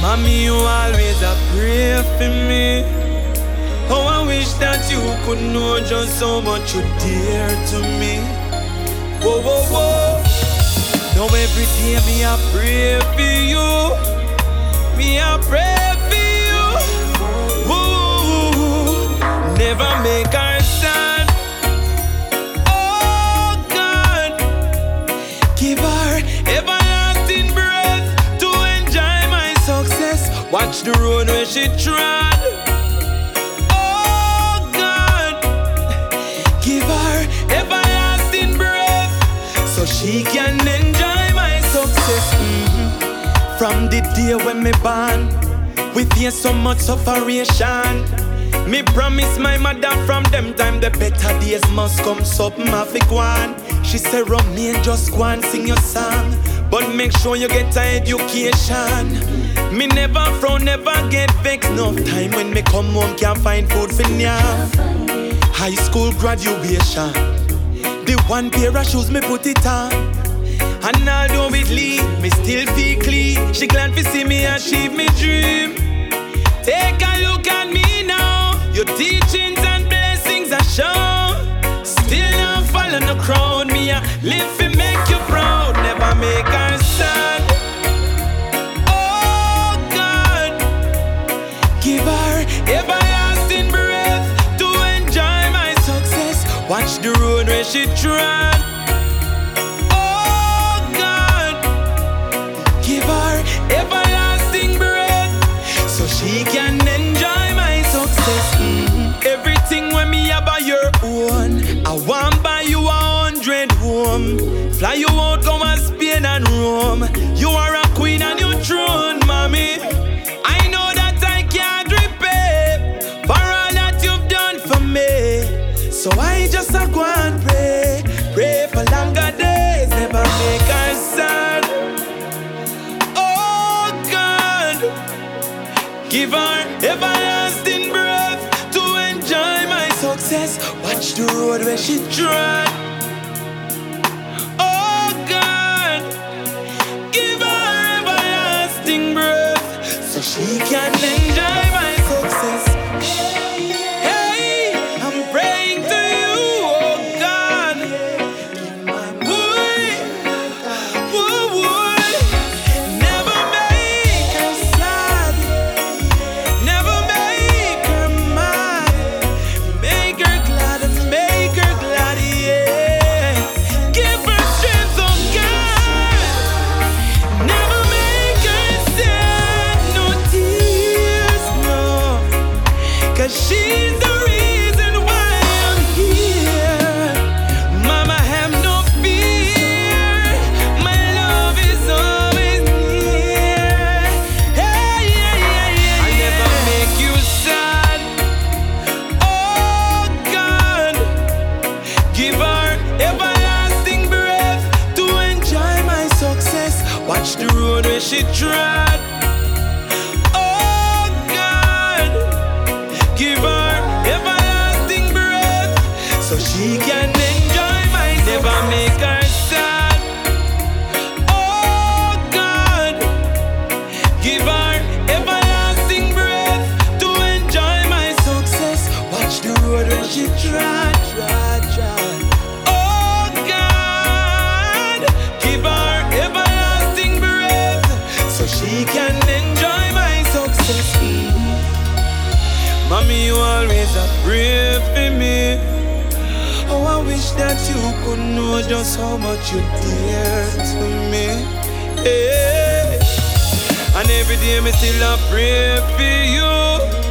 Mommy, you always a pray for me. Oh, I wish that you could know just how much you dear to me. Whoa, whoa, whoa. Now every day me a pray for you. Me a pray for you. Woo, never make her sad. Oh God, give her everlasting breath to enjoy my success. Watch the road where she trod. Oh God, give her everlasting breath so she can enjoy my success. From the day when me born, we face so much sufferation. Me promise my mother from them time the better days must come. Something have to go on. She say Romain, just go and sing your song, but make sure you get an education. Me never frown, never get vexed. Enough time when me come home can't find food for nyam. High school graduation, the one pair of shoes me put it on. And although it lead, me still feel clean. She glad to see me achieve me dream. Take a look at me now. Your teachings and blessings are shown. Still I'm following the crowd. Me a live to make you proud. Never make her sad. Oh God, give her everlasting breath to enjoy my success. Watch the road where she trod. Everlasting breath so she can enjoy my success. Everything when me have by your own, I want buy you 100 home. Fly you out, go and Spain and Rome. You are a queen on your throne, mommy. I know that I can't repay for all that you've done for me. So I just a go and pray, pray for longer days, never make her sad. Give her everlasting breath to enjoy my success. Watch the road where she trod. Oh God, give her everlasting breath so she can enjoy my success. Hey, I'm praying to you, oh God. Never make her sad. Never make her mad. Make her glad and make her glad, yeah. Give her strength, oh God. Never make her sad. No tears, no. 'Cause she's the reason why I'm here. Mama, have no fear. My love is always near. Hey, yeah, yeah, yeah. I never make you sad. Oh God, give her everlasting breath to enjoy my success. Watch the road where she trod. Oh God, give her everlasting breath so she can enjoy my. Never make her sad. Oh God, give her everlasting breath to enjoy my success. Watch the road when she trod, trod, trod. Oh God, give her everlasting breath so she can enjoy my success. Mommy, you always a pray for me. Oh, I wish that you could know just how much you dear to me. Hey. And every day me still a pray for you.